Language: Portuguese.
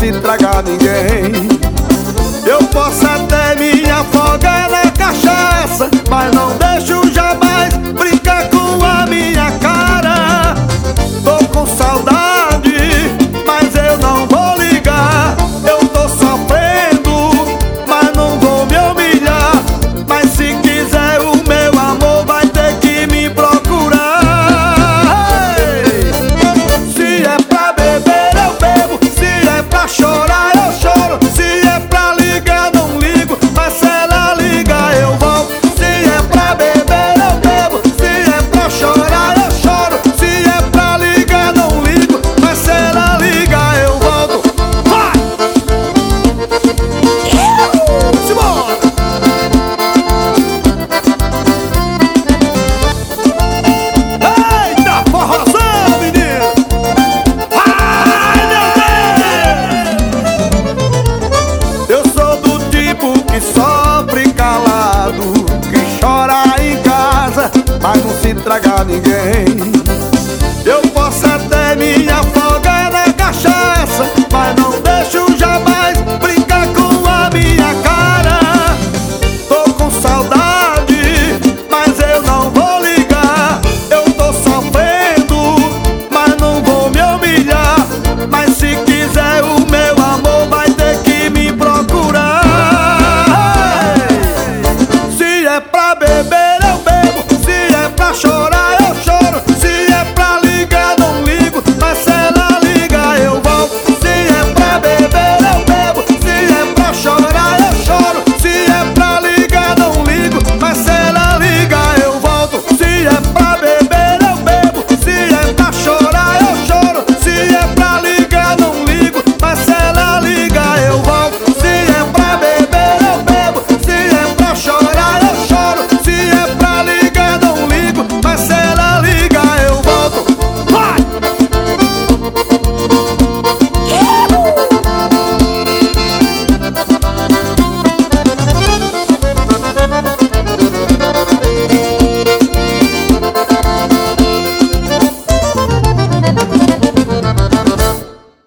se tragar ninguém. Eu posso até me afogar na cachaça, mas não deixo jamais brincar com a minha cara. Tô com saudade, mas eu não vou ligar. Eu tô sofrendo, mas não vou me humilhar. Mas se quiser o meu amor, vai ter que me procurar. Hey! Se é pra beber, eu bebo. Se é pra chorar, eu choro. Se é pra ligar, não ligo. Mas se ela ligar, eu volto. Se é pra beber, eu bebo. Se é pra chorar, eu choro. Se é pra ligar, não ligo. Mas se ela ligar, eu volto. Vai! Simbora! Eita, forrozão, menino! Ai, meu Deus! Eu sou do tipo que sofre calado, que chora em casa, mas não se traga ninguém.